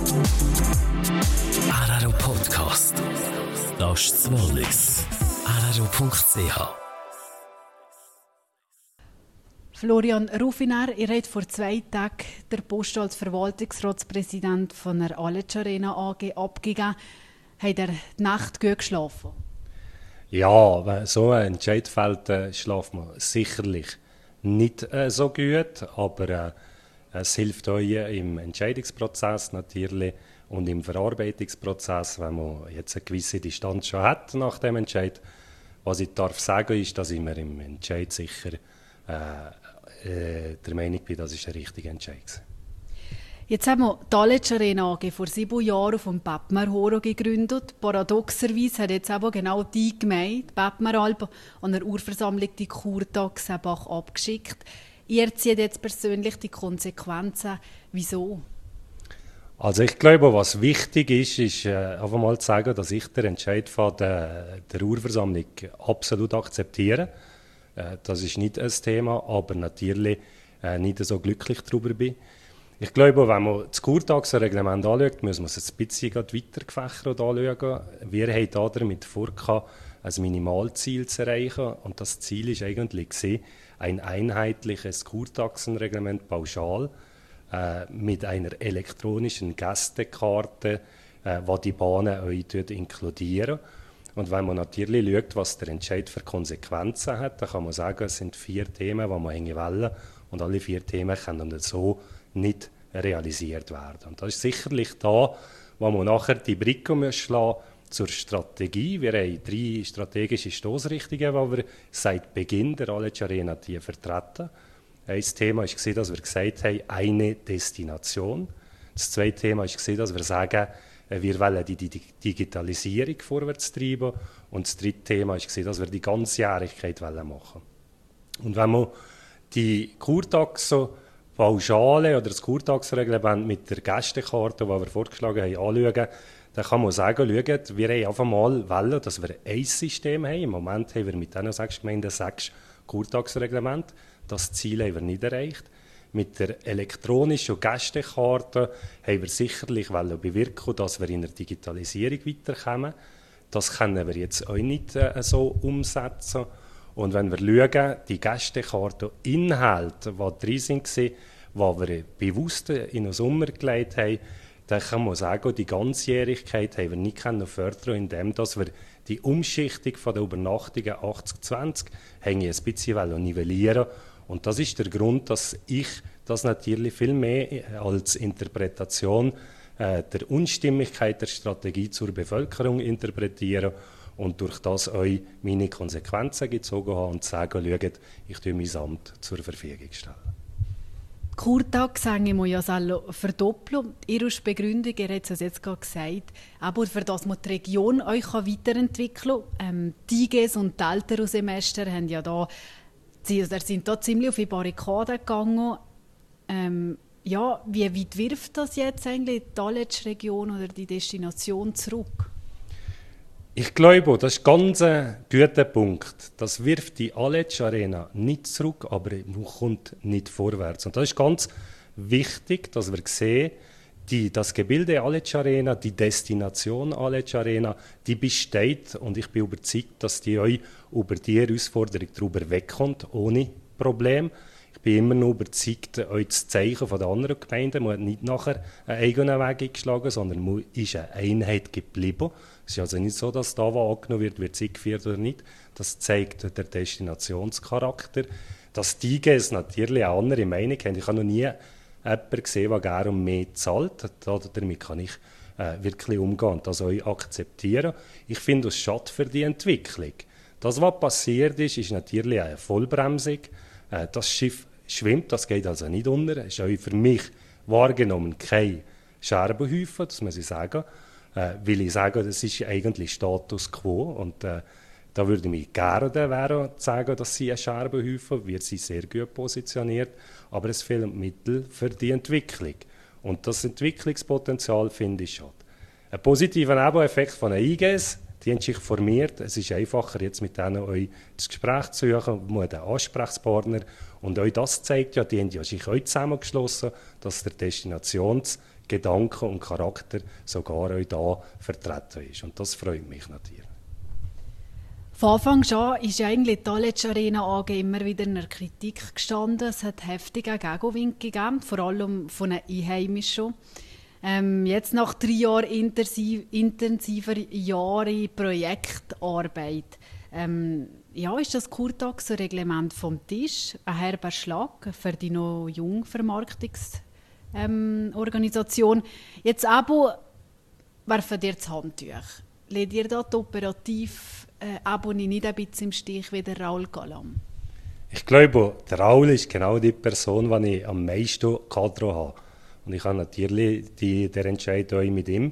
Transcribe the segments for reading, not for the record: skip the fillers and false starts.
RRO Podcast. Das ist das Wallis. RRO.ch. Florian Rufiner, ihr habt vor 2 Tagen den Post als Verwaltungsratspräsident von der Aletsch Arena AG abgegeben. Habt ihr die Nacht gut geschlafen? Ja, wenn so ein Entscheid fällt, schlaft man sicherlich nicht so gut, aber es hilft euch im Entscheidungsprozess natürlich und im Verarbeitungsprozess, wenn man jetzt eine gewisse Distanz schon hat nach dem Entscheid. Was ich darf sagen, ist, dass ich mir im Entscheid sicher der Meinung bin, das ist der richtige Entscheid gewesen. Jetzt haben wir die Aletsch Arena AG vor 7 Jahren vom Pappmer Horo gegründet. Paradoxerweise hat jetzt aber genau die Gemeinde, die Pappmeralp, an der Urversammlung die Kurtag Sebach abgeschickt. Ihr zieht jetzt persönlich die Konsequenzen. Wieso? Also ich glaube, was wichtig ist einfach mal zu sagen, dass ich den Entscheid von der Urversammlung absolut akzeptiere. Das ist nicht ein Thema, aber natürlich nicht so glücklich darüber bin. Ich glaube, wenn man das Kurtagsreglement anschaut, muss man es ein bisschen weiter gefächert anschauen. Wir haben damit vor, ein Minimalziel zu erreichen. Und das Ziel war eigentlich ein einheitliches Kurtaxenreglement pauschal mit einer elektronischen Gästekarte, die die Bahnen euch inkludieren. Und wenn man natürlich schaut, was der Entscheid für Konsequenzen hat, dann kann man sagen, es sind 4 Themen, die man hängen wollen. Und alle 4 Themen können so nicht realisiert werden. Und das ist sicherlich da, wo man nachher die Brücke schlagen zur Strategie. Wir haben 3 strategische Stoßrichtungen, die wir seit Beginn der Aletsch Arena vertreten. Ein Thema war, dass wir gesagt haben, eine Destination. Das zweite Thema war, dass wir sagen, wir wollen die Digitalisierung vorwärts treiben. Und das dritte Thema war, dass wir die Ganzjährigkeit machen wollen. Und wenn man die Kurtaxe Pauschale oder das Kurtaxenreglement mit der Gästekarte, die wir vorgeschlagen haben, anschauen, dann kann man sagen, schaut, wir haben einfach mal wollen, dass wir ein System haben. Im Moment haben wir mit diesen 6 Gemeinden 6 Kurtaxenreglemente. Das Ziel haben wir nicht erreicht. Mit der elektronischen Gästekarte haben wir sicherlich bewirken, dass wir in der Digitalisierung weiterkommen. Das können wir jetzt auch nicht so umsetzen. Und wenn wir schauen, die Gästekarte Inhalte, die drin sind, die wir bewusst in den Sommer gelegt haben, dann kann man sagen, die Ganzjährigkeit haben wir nicht fördern, indem wir die Umschichtung der Übernachtungen 80-20 ein bisschen nivellieren. Und das ist der Grund, dass ich das natürlich viel mehr als Interpretation der Unstimmigkeit der Strategie zur Bevölkerung interpretiere und durch das euch meine Konsequenzen gezogen habe und sagen, schaut, ich stelle mein Amt zur Verfügung stellen. Die Kurtaxe haben wir ja verdoppeln. Ihre Begründung, ihr habt es jetzt gerade gesagt, aber für das man die Region euch weiterentwickeln kann. Die IGs und die älteren Semester haben ja sind da ziemlich auf die Barrikaden gegangen. Wie weit wirft das jetzt eigentlich die Aletsch-Region oder die Destination zurück? Ich glaube, das ist ganz ein guter Punkt. Das wirft die Aletsch Arena nicht zurück, aber man kommt nicht vorwärts. Und das ist ganz wichtig, dass wir sehen, das Gebilde Aletsch Arena, die Destination Aletsch Arena, die besteht und ich bin überzeugt, dass die euch über die Herausforderung darüber wegkommt, ohne Problem. Ich bin immer noch überzeugt, euch das Zeichen von den anderen Gemeinden. Man hat nicht nachher einen eigenen Weg eingeschlagen, sondern man ist eine Einheit geblieben. Es ist also nicht so, dass da, was angenommen wird eingeführt oder nicht. Das zeigt der Destinationscharakter. Dass die IGs natürlich eine andere Meinung haben. Ich habe noch nie jemanden gesehen, der gerne mehr zahlt. Damit kann ich wirklich umgehen und das auch akzeptieren. Ich finde, es schadet für die Entwicklung. Das, was passiert ist, ist natürlich eine Vollbremsung. Das Schiff schwimmt, das geht also nicht unter. Es ist auch für mich wahrgenommen kein Scherbenhaufen, das muss ich sagen. Will ich sagen, das ist eigentlich Status quo. Und da würde ich mich gerne sagen, dass sie ein Scherbenhaufen, wir sind sehr gut positioniert, aber es fehlen Mittel für die Entwicklung. Und das Entwicklungspotenzial finde ich schon. Ein positiver Nebeneffekt von den IGs, die haben sich formiert. Es ist einfacher, jetzt mit denen euch das Gespräch zu suchen, man hat einen Ansprechpartner. Und euch das zeigt ja, die haben ja sich euch zusammengeschlossen, dass der Destinationscharakter Gedanken und Charakter sogar auch da vertreten ist. Und das freut mich natürlich. Von Anfang an ist eigentlich die Aletsch Arena AG immer wieder in der Kritik gestanden. Es hat heftige Gegenwind gegeben, vor allem von den Einheimischen. Jetzt nach 3 Jahren intensiver Jahre Projektarbeit, ist das Kurtaxer-Reglement vom Tisch ein herber Schlag für die noch junge Vermarktungsorganisation. Jetzt aber werfen dir das Handtuch. Lädt ihr da die operativ Abonnie nicht ein bisschen im Stich wie der Raul Galam? Ich glaube, der Raul ist genau die Person, die ich am meisten Kadro habe. Und ich habe natürlich den Entscheid mit ihm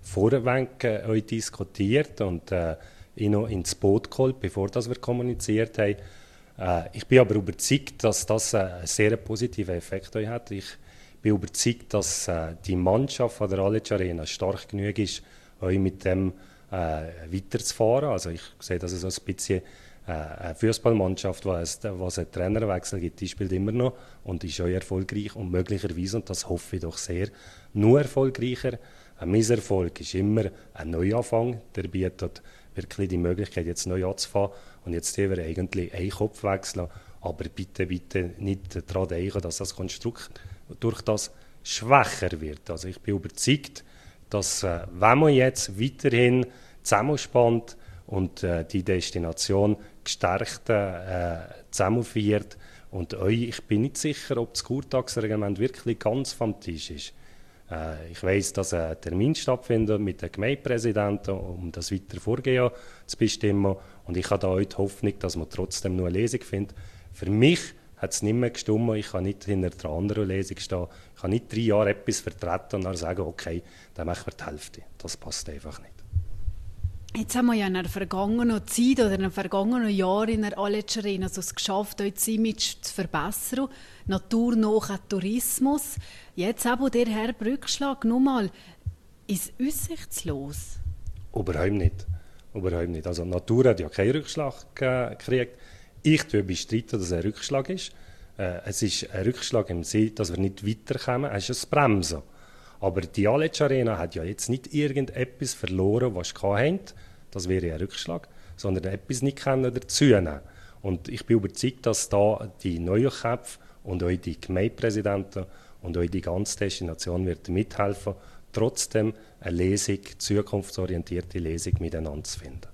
vorweg diskutiert und ihn noch ins Boot geholt, bevor wir kommuniziert haben. Ich bin aber überzeugt, dass das einen sehr positiven Effekt hat. Ich bin überzeugt, dass die Mannschaft der Aletsch Arena stark genug ist, mit dem weiterzufahren. Also ich sehe, dass es so ein bisschen eine Fußballmannschaft, was einen Trainerwechsel gibt, die spielt immer noch und ist auch erfolgreich und möglicherweise, und das hoffe ich doch sehr, nur erfolgreicher. Ein Misserfolg ist immer ein Neuanfang, der bietet wirklich die Möglichkeit, jetzt neu anzufangen und jetzt haben wir eigentlich einen Kopf wechseln, aber bitte nicht daran denken, dass das Konstrukt durch das schwächer wird. Also ich bin überzeugt, dass wenn man jetzt weiterhin zusammenspannt und die Destination gestärkt zusammenführt und ich bin nicht sicher, ob das Kurtaxer-Reglement wirklich ganz vom Tisch ist. Ich weiss, dass ein Termin stattfindet mit den Gemeindepräsidenten, um das weitere Vorgehen zu bestimmen und ich habe da heute die Hoffnung, dass man trotzdem noch eine Lösung findet. Für mich hat es nicht mehr gestimmt, ich kann nicht hinter der anderen Lösung stehen, ich kann nicht 3 Jahre etwas vertreten und dann sagen, okay, dann machen wir die Hälfte. Das passt einfach nicht. Jetzt haben wir ja in der vergangenen Zeit oder in den vergangenen Jahren in der Aletsch Arena es geschafft, das Image zu verbessern. Naturnaher Tourismus. Jetzt aber der Herr Rückschlag nochmal. Ist aussichtslos? Überhaupt nicht. Also die Natur hat ja keinen Rückschlag gekriegt. Ich bestreite, dass es ein Rückschlag ist. Es ist ein Rückschlag im Sinne, dass wir nicht weiterkommen. Es ist ein Bremsen. Aber die Aletsch Arena hat ja jetzt nicht irgendetwas verloren, was sie hatten. Das wäre ein Rückschlag. Sondern etwas nicht dazu nehmen. Und ich bin überzeugt, dass da die neuen Köpfe und auch die Gemeindepräsidenten und auch die ganze Destination wird mithelfen, trotzdem eine Lesung, zukunftsorientierte Lesung miteinander zu finden.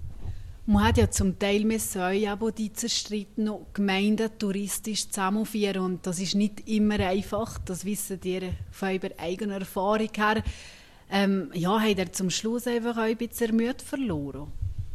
Man hat ja zum Teil aber die zerstrittenen Gemeinden touristisch zusammenführen und das ist nicht immer einfach, das wissen ihr von eurer eigenen Erfahrung her. Habt ihr zum Schluss einfach ein bisschen Mut verloren?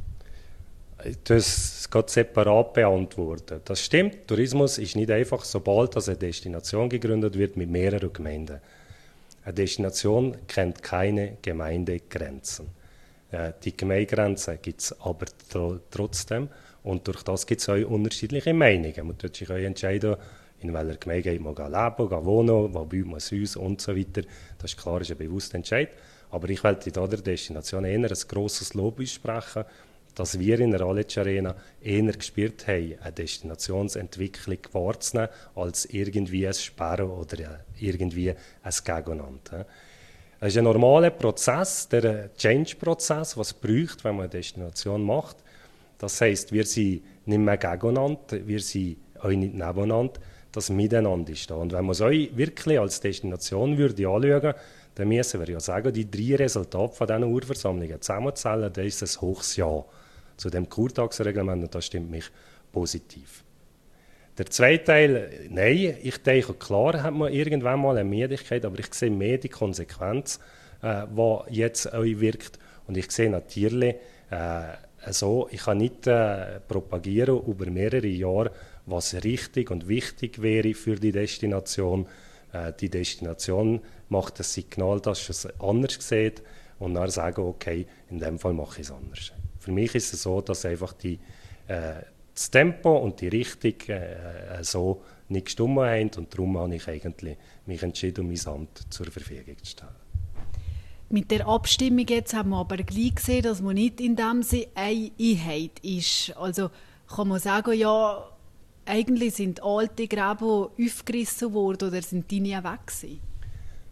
Das geht separat beantworten. Das stimmt, Tourismus ist nicht einfach, sobald eine Destination gegründet wird mit mehreren Gemeinden. Eine Destination kennt keine Gemeindegrenzen. Die Gemeindegrenzen gibt es aber trotzdem und durch das gibt es auch unterschiedliche Meinungen. Man tut sich auch entscheiden, in welcher Gemeinde geht man leben, wohnen, wo baut man ein Haus und so weiter. Das ist klar, ist ein bewusster Entscheid. Aber ich wollte in der Destination eher ein grosses Lob aussprechen, dass wir in der Aletsch Arena eher gespürt haben, eine Destinationsentwicklung wahrzunehmen, als irgendwie ein Sperren oder irgendwie ein Gegeneinander. Es ist ein normaler Prozess, der Change-Prozess, was es braucht, wenn man eine Destination macht. Das heisst, wir sind nicht mehr gegeneinander, wir sind auch nicht nebeneinander, das Miteinander ist da. Und wenn man es euch wirklich als Destination anschauen würde, dann müssen wir ja sagen, die 3 Resultate von diesen Urversammlungen zusammenzählen, dann ist es ein hohes Ja zu dem Kurtaxer-Reglement und das stimmt mich positiv. Der zweite Teil, nein, ich denke, klar hat man irgendwann mal eine Müdigkeit, aber ich sehe mehr die Konsequenz, die jetzt wirkt. Und ich sehe natürlich, ich kann nicht propagieren über mehrere Jahre, was richtig und wichtig wäre für die Destination. Die Destination macht das Signal, dass sie es anders sieht und dann sagen, okay, in dem Fall mache ich es anders. Für mich ist es so, dass einfach das Tempo und die Richtung so nicht gestimmt haben und darum habe ich eigentlich mich entschieden, mein Amt zur Verfügung zu stellen. Mit der Abstimmung jetzt haben wir aber gleich gesehen, dass man nicht in dem Sinne eine Einheit ist. Also kann man sagen, ja, eigentlich sind alte Gräben aufgerissen worden oder sind die nie weg gewesen?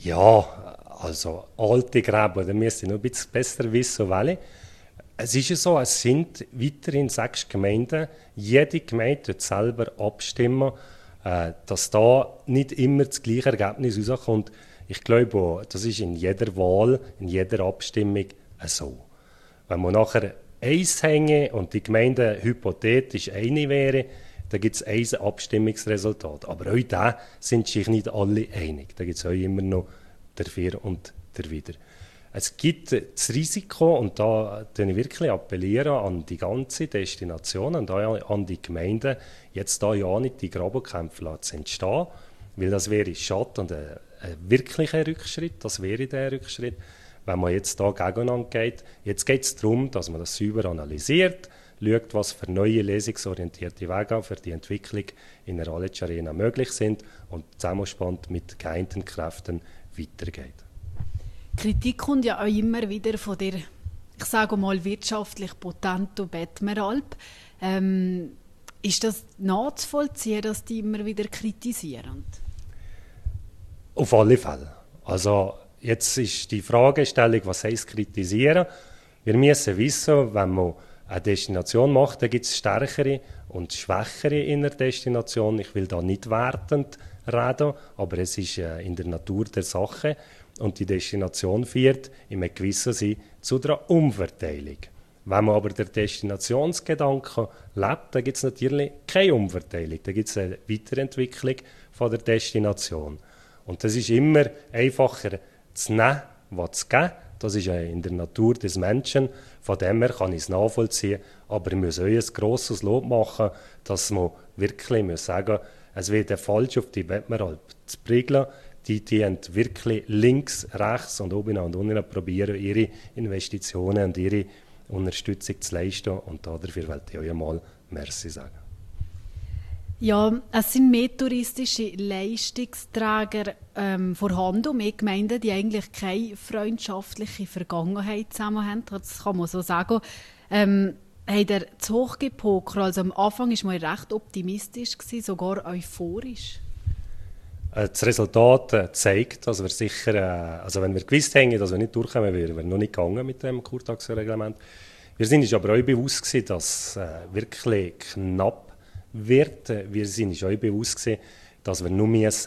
Ja, also alte Gräber, da müsste ich noch ein bisschen besser wissen, welche. Es ist ja so, es sind weiterhin 6 Gemeinden. Jede Gemeinde wird selber abstimmen, dass da nicht immer das gleiche Ergebnis rauskommt. Ich glaube auch, das ist in jeder Wahl, in jeder Abstimmung so. Wenn man nachher eins hänge und die Gemeinde hypothetisch eine wäre, dann gibt es ein Abstimmungsresultat. Aber auch da sind sich nicht alle einig. Da gibt es auch immer noch dafür und dawider. Es gibt das Risiko, und da appelliere ich wirklich an die ganze Destination und an die Gemeinden, jetzt da ja nicht die Grabenkämpfe zu entstehen, weil das wäre schade und ein wirklicher Rückschritt, das wäre der Rückschritt, wenn man jetzt da gegeneinander geht. Jetzt geht es darum, dass man das sauber analysiert, schaut, was für neue lösungsorientierte Wege für die Entwicklung in der Aletsch Arena möglich sind und zusammenspannt mit geeinten Kräften weitergeht. Kritik kommt ja auch immer wieder von der, ich sage mal, wirtschaftlich potenten Bettmeralp. Ist das nachzuvollziehen, dass die immer wieder kritisieren? Auf alle Fälle. Also jetzt ist die Fragestellung, was heisst kritisieren? Wir müssen wissen, wenn man eine Destination macht, dann gibt es stärkere und schwächere in der Destination. Ich will da nicht wertend reden, aber es ist in der Natur der Sache. Und die Destination führt in einem gewissen Sinne zu einer Umverteilung. Wenn man aber den Destinationsgedanken lebt, dann gibt es natürlich keine Umverteilung. Da gibt es eine Weiterentwicklung von der Destination. Und das ist immer einfacher zu nehmen, was zu geben. Das ist in der Natur des Menschen. Von dem her kann ich es nachvollziehen. Aber wir müssen auch ein grosses Lob machen, dass man wirklich sagen muss, es wird falsch auf die Bettmeralp zu prügeln. Die wirklich links, rechts und oben und unten probieren, ihre Investitionen und ihre Unterstützung zu leisten. Und dafür wollte ich euch einmal Merci sagen. Ja, es sind mehr touristische Leistungsträger vorhanden und mehr Gemeinden, die eigentlich keine freundschaftliche Vergangenheit zusammen haben. Das kann man so sagen. Hat er zu hoch gepokert? Also am Anfang war man recht optimistisch, sogar euphorisch. Das Resultat zeigt, dass wir sicher, also wenn wir gewusst haben, dass wir nicht durchkommen, wären wir noch nicht gegangen mit dem Kurtaxe-Reglement. Wir sind uns aber auch bewusst gewesen, dass es wirklich knapp wird. Wir sind uns auch bewusst gewesen, dass wir nur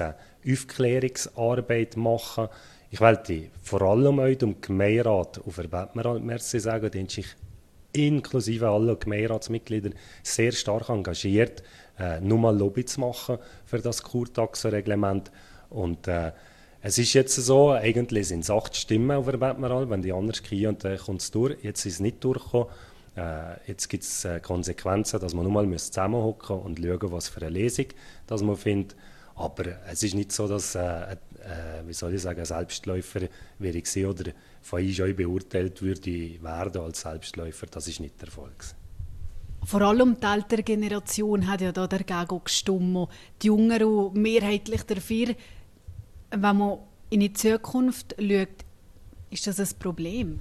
Aufklärungsarbeit machen müssen. Ich wollte vor allem auch dem Gemeinderat auf der Bettmeralp Merci sagen, den sich inklusive aller Gemeinderatsmitglieder sehr stark engagiert, nur mal Lobby zu machen für das Kurtaxe-Reglement. Und es ist jetzt so, eigentlich sind es 8 Stimmen auf der Bettmeralp, wenn die anders kriegen und dann kommt es durch. Jetzt ist es nicht durchgekommen. Jetzt gibt es Konsequenzen, dass man nur mal zusammenhocken und schauen, was für eine Lesung dass man findet. Aber es ist nicht so, dass wie soll ich sagen, ein Selbstläufer wäre gewesen oder von uns auch beurteilt würde werden als Selbstläufer. Das ist nicht der Fall gewesen. Vor allem die ältere Generation hat ja da dagegen gestimmt. Die Jüngeren mehrheitlich dafür. Wenn man in die Zukunft schaut, ist das ein Problem?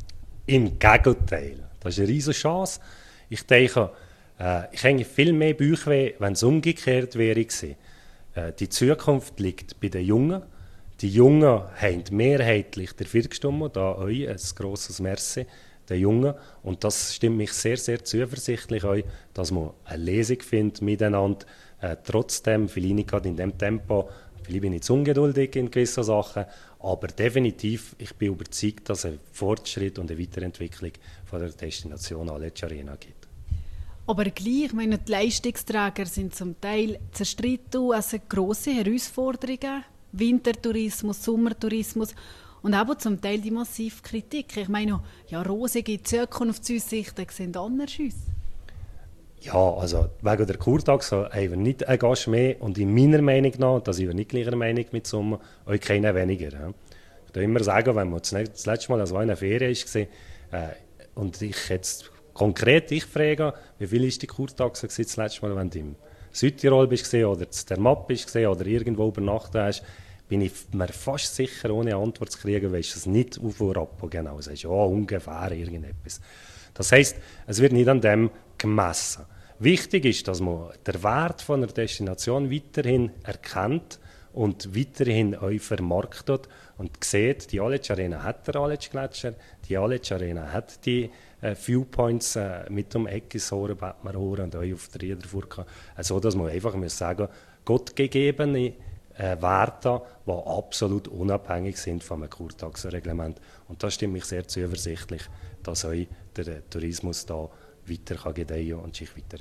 Im Gegenteil. Das ist eine riesige Chance. Ich denke, ich hänge viel mehr Bauchweh, wenn es umgekehrt wäre gewesen. Die Zukunft liegt bei den Jungen. Die Jungen haben mehrheitlich dafür gestimmt, da euch ein grosses Merci den Jungen. Und das stimmt mich sehr, sehr zuversichtlich an, dass man eine Lesung findet miteinander. Trotzdem, vielleicht nicht gerade in dem Tempo, vielleicht bin ich zu ungeduldig in gewissen Sachen, aber definitiv, ich bin überzeugt, dass es einen Fortschritt und eine Weiterentwicklung von der Destination Aletsch Arena gibt. Aber gleich, ich meine, die Leistungsträger sind zum Teil zerstritten, es sind grosse Herausforderungen, Wintertourismus, Sommertourismus und auch zum Teil die massive Kritik. Ich meine, ja, rosige Zukunftsaussichten sehen anders aus. Ja, also wegen der Kurtaxe haben wir nicht einen Gast mehr und in meiner Meinung nach, da sind wir nicht gleicher Meinung mit Sommer, auch keinen weniger. Ja. Ich würde immer sagen, wenn man das letzte Mal in einer Ferien war und ich jetzt konkret frage, wie viel ist die Kurtaxe das letzte Mal, wenn du im Südtirol bist oder zu der Map bist oder irgendwo übernachtet hast, bin ich mir fast sicher, ohne Antwort zu kriegen, weisst du es nicht auf Rappo genau. Sagst ja, ungefähr irgendetwas. Das heisst, es wird nicht an dem gemessen. Wichtig ist, dass man den Wert von einer Destination weiterhin erkennt und weiterhin euch vermarktet und seht, die Aletsch Arena hat den Aletsch-Gletscher, die Aletsch Arena hat die Viewpoints mit dem Eckishoren, Bettmerhoren und euch auf der Riederfurka, so dass man einfach sagen muss, gottgegebene Werte, die absolut unabhängig sind vom Kurtaxenreglement. Und das stimmt mich sehr zuversichtlich, dass euch der Tourismus da weiter gedeihen und sich weiter